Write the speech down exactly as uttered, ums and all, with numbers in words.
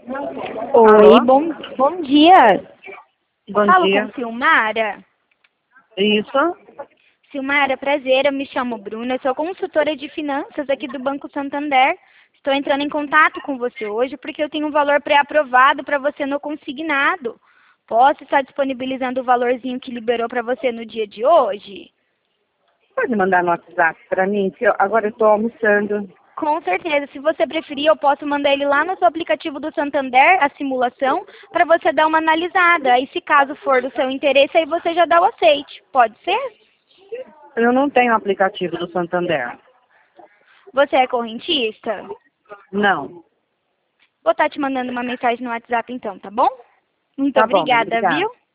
Oi, Alô? bom, bom dia. Bom Falo dia. com Silmara. Isso? Silmara, prazer, eu me chamo Bruna, eu sou consultora de finanças aqui do Banco Santander. Estou entrando em contato com você hoje porque eu tenho um valor pré-aprovado para você no consignado. Posso estar disponibilizando o valorzinho que liberou para você no dia de hoje? Pode mandar no WhatsApp para mim, que eu, agora eu estou almoçando. Com certeza. Se você preferir, eu posso mandar ele lá no seu aplicativo do Santander, a simulação, para você dar uma analisada. Aí, se caso for do seu interesse, aí você já dá o aceite. Pode ser? Eu não tenho aplicativo do Santander. Você é correntista? Não. Vou estar te mandando uma mensagem no WhatsApp então, tá bom? Muito Tá bom, obrigada, obrigada. viu?